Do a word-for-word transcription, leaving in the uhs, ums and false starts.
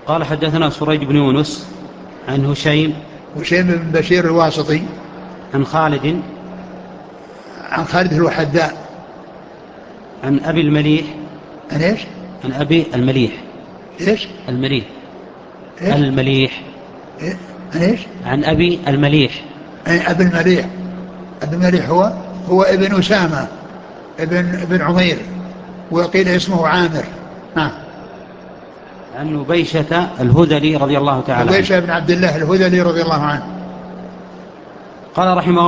قال حدثنا سريج بن يونس عن هشيم هشيم بن بشير الواسطي عن خالد عن خالد الوحداء عن أبي المليح. عن إيش؟ عن أبي المليح. إيش؟ المليح. إيش؟ المليح. إيه؟ عن إيش؟ عن أبي المليح. عن أبي المليح. أبي المليح هو هو ابن أسامة ابن ابن عمير وقيل اسمه عامر. نعم. عن نبيشة الهذلي رضي الله تعالى عنه. نبيشة بن عبد الله الهذلي رضي الله عنه. قال رحمه